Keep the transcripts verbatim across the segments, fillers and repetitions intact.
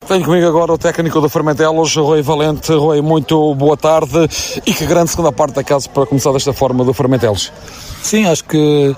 Tenho comigo agora o técnico do Fermentelos, Rui Valente. Rui, muito boa tarde e que grande segunda parte da casa para começar desta forma do Fermentelos. Sim, acho que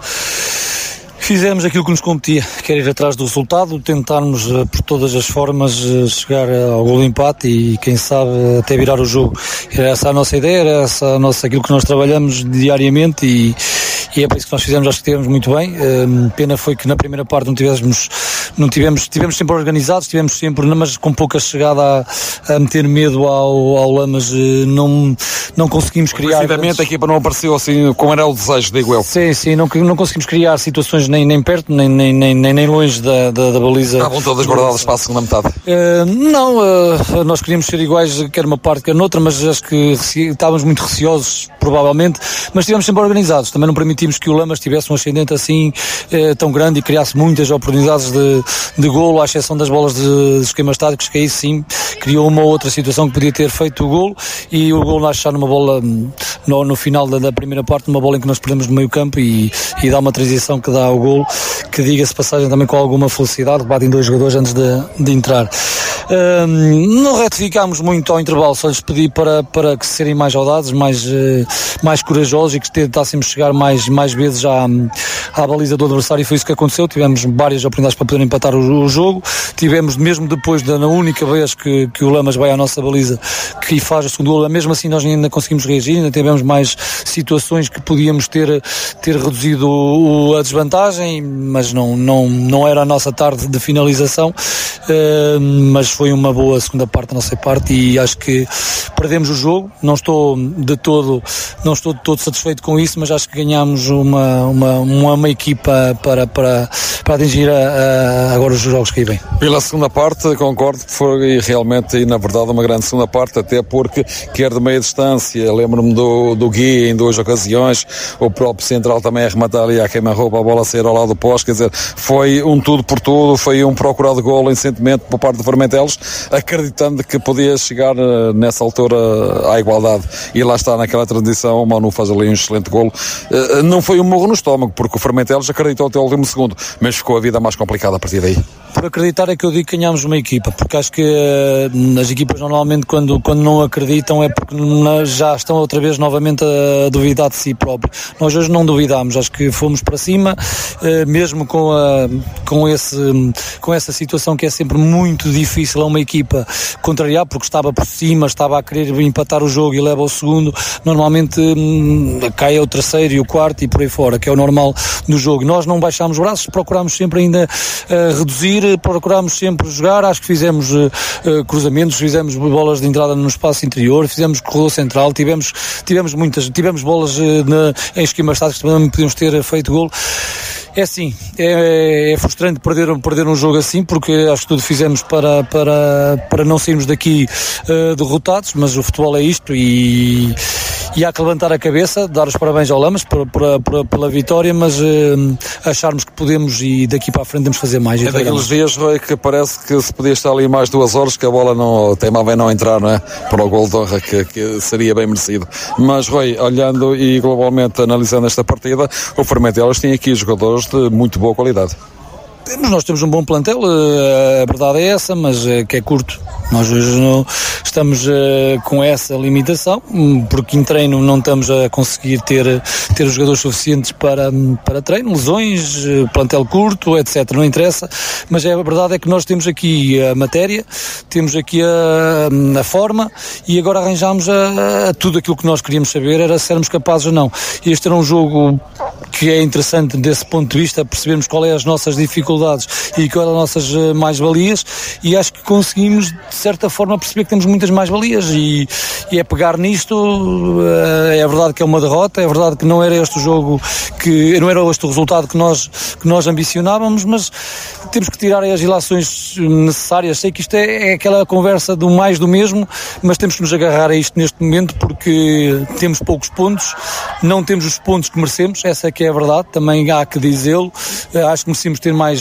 fizemos aquilo que nos competia, que era ir atrás do resultado, tentarmos por todas as formas chegar ao gol de empate e quem sabe até virar o jogo. Era essa a nossa ideia, era essa a nossa, aquilo que nós trabalhamos diariamente e, e é para isso que nós fizemos, acho que tivemos muito bem. Um, pena foi que na primeira parte não tivéssemos, não tivemos, tivemos sempre organizados, tivemos sempre, mas com pouca chegada a, a meter medo ao, ao Lamas, não, não conseguimos criar. Precisamente a equipa não apareceu assim como era o desejo, digo eu. Sim, sim, não, não conseguimos criar situações nem, nem perto, nem, nem, nem, nem longe da, da, da baliza. Estavam todas guardadas para a segunda metade? Uh, não, uh, nós queríamos ser iguais, quer uma parte, quer noutra, mas acho que estávamos muito receosos, provavelmente, mas estivemos sempre organizados. Também não permitimos que o Lamas tivesse um ascendente assim uh, tão grande e criasse muitas oportunidades de, de golo, à exceção das bolas de, de esquemas táticos, que aí sim criou uma outra situação que podia ter feito o golo, e o golo nasce já numa bola no, no final da, da primeira parte, numa bola em que nós perdemos no meio campo e, e dá uma transição que dá ao golo, que diga-se passagem também com alguma felicidade, batem dois jogadores antes de, de entrar. Um, não retificámos muito ao intervalo, só lhes pedi para, para que serem mais audaces, mais, uh, mais corajosos e que tentássemos chegar mais, mais vezes à, à baliza do adversário, e foi isso que aconteceu. Tivemos várias oportunidades para poder empatar o, o jogo, tivemos mesmo depois da na única vez que, que o Lamas vai à nossa baliza que faz o segundo golo, mesmo assim nós ainda conseguimos reagir, ainda tivemos mais situações que podíamos ter, ter reduzido o, a desvantagem, mas não, não, não era a nossa tarde de finalização, uh, mas foi uma boa segunda parte da nossa parte e acho que perdemos o jogo. Não estou de todo, não estou de todo satisfeito com isso, mas acho que ganhámos uma, uma, uma, uma equipa para, para, para atingir a, a, agora os jogos que aí vêm. Pela segunda parte, concordo que foi realmente e na verdade uma grande segunda parte, até porque quer de meia distância, lembro-me do, do Gui em duas ocasiões, o próprio central também a rematar ali à queima-roupa, a bola a sair ao lado do poste, quer dizer, foi um tudo por tudo, foi um procurado de golo incesantemente por parte do Fermentelos, acreditando que podia chegar nessa altura à igualdade, e lá está naquela transição, o Manu faz ali um excelente golo. Não foi um morro no estômago, porque o Fermentelos acreditou até o último segundo, mas ficou a vida mais complicada a partir daí. Por acreditar é que eu digo que ganhámos uma equipa, porque acho que uh, as equipas normalmente quando, quando não acreditam é porque já estão outra vez novamente a duvidar de si próprio. Nós hoje não duvidámos, acho que fomos para cima, uh, mesmo com, a, com, esse, com essa situação que é sempre muito difícil a uma equipa contrariar, porque estava por cima, estava a querer empatar o jogo e leva o segundo, normalmente um, cai o terceiro e o quarto e por aí fora, que é o normal do jogo. Nós não baixámos os braços, procurámos sempre ainda uh, reduzir, procurámos sempre jogar, acho que fizemos uh, uh, cruzamentos, fizemos bolas de entrada no espaço interior, fizemos corredor central, tivemos, tivemos muitas, tivemos bolas uh, na, em esquemas táticos, também podíamos ter feito golo. É assim, é, é frustrante perder, perder um jogo assim, porque acho que tudo fizemos para, para, para não sairmos daqui uh, derrotados, mas o futebol é isto e, e há que levantar a cabeça, dar os parabéns ao Lamas por, por, por, pela vitória, mas uh, acharmos que podemos e daqui para a frente temos de fazer mais. É daqueles dias, Rui, que parece que se podia estar ali mais duas horas, que a bola não teimava em não entrar, não é? Para o gol de honra, que, que seria bem merecido. Mas, Rui, olhando e globalmente analisando esta partida, o Fermentelos tem aqui jogadores de muito boa qualidade. Nós temos um bom plantel, a verdade é essa, mas que é curto. Nós hoje não estamos uh, com essa limitação, porque em treino não estamos a conseguir ter, ter os jogadores suficientes para, para treino, lesões, plantel curto, etcétera. Não interessa, mas é, a verdade é que nós temos aqui a matéria, temos aqui a, a forma e agora arranjamos a, a tudo aquilo que nós queríamos saber, era se éramos capazes ou não. Este era um jogo que é interessante desse ponto de vista, percebermos qual é as nossas dificuldades e qual é as nossas mais-valias, e acho que conseguimos de certa forma perceber que temos muitas mais-valias e, e é pegar nisto. É verdade que é uma derrota, é verdade que não era este o jogo, que não era este o resultado que nós, que nós ambicionávamos, mas temos que tirar as ilações necessárias. Sei que isto é, é aquela conversa do mais do mesmo, mas temos que nos agarrar a isto neste momento, porque temos poucos pontos, não temos os pontos que merecemos, essa é que é a verdade, também há que dizê-lo. Acho que merecemos ter mais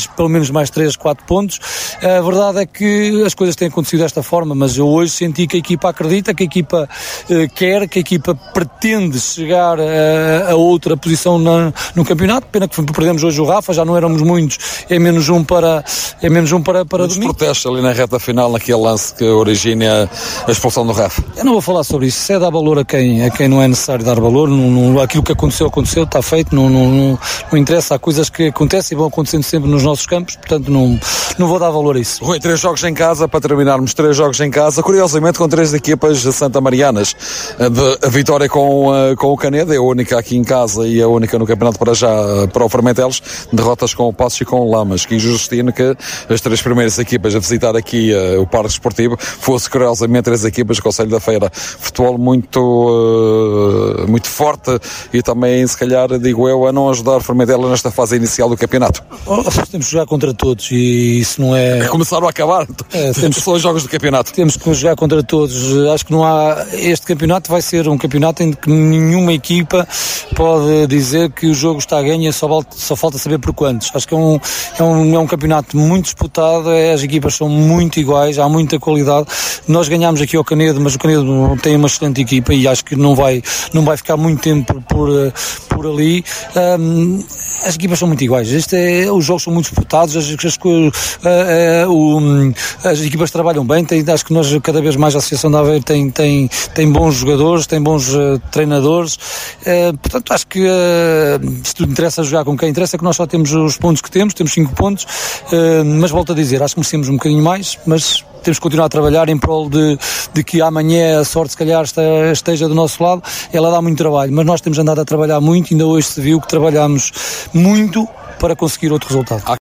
pelo menos mais três, quatro pontos. A verdade é que as coisas têm acontecido desta forma, mas eu hoje senti que a equipa acredita, que a equipa eh, quer, que a equipa pretende chegar a, a outra posição na, no campeonato. Pena que perdemos hoje o Rafa, já não éramos muitos, é menos um para, é menos um para, para domingo. Os protestos ali na reta final, naquele lance que origina a expulsão do Rafa. Eu não vou falar sobre isso, se é dar valor a quem, a quem não é necessário dar valor, não, não, aquilo que aconteceu, aconteceu, está feito, não, não, não, não interessa, há coisas que acontecem e vão acontecendo sempre nos nossos campos, portanto não, não vou dar valor a isso. Rui, três jogos em casa, para terminarmos, três jogos em casa, curiosamente com três equipas santamarianas. De, a vitória com, com o Canedo, é a única aqui em casa e a única no campeonato para já, para o Fermentelos, derrotas com o Passos e com o Lamas. Que injustiça que as três primeiras equipas a visitar aqui uh, o Parque Esportivo fosse curiosamente três equipas do Conselho da Feira. Futebol muito, uh, muito forte e também, se calhar, digo eu, a não ajudar o Fermentelo nesta fase inicial do campeonato. Oh, temos que jogar contra todos e isso não é... Que começaram a acabar. É, temos só os jogos do campeonato. Temos que jogar contra todos. Acho que não há... Este campeonato vai ser um campeonato em que nenhuma equipa pode dizer que o jogo está a ganho e só, só falta saber por quantos. Acho que é um, é um, é um campeonato muito disputado, é, as equipas são muito iguais, há muita qualidade. Nós ganhámos aqui ao Canedo, mas o Canedo tem uma excelente equipa e acho que não vai, não vai ficar muito tempo por, por, por ali. Um, as equipas são muito iguais. Este é, os jogos são muito disputados, as, as, uh, uh, um, as equipas trabalham bem. Tem, acho que nós, cada vez mais, a Associação da Aveiro tem, tem, tem bons jogadores, tem bons uh, treinadores. Uh, portanto, acho que uh, se tudo interessa jogar com quem interessa, é que nós só temos os pontos que temos, temos cinco pontos, uh, mas volto a dizer, acho que merecemos um bocadinho mais, mas temos que continuar a trabalhar em prol de, de que amanhã a sorte, se calhar, esteja do nosso lado. Ela dá muito trabalho, mas nós temos andado a trabalhar muito, ainda hoje se viu que trabalhamos muito para conseguir outro resultado.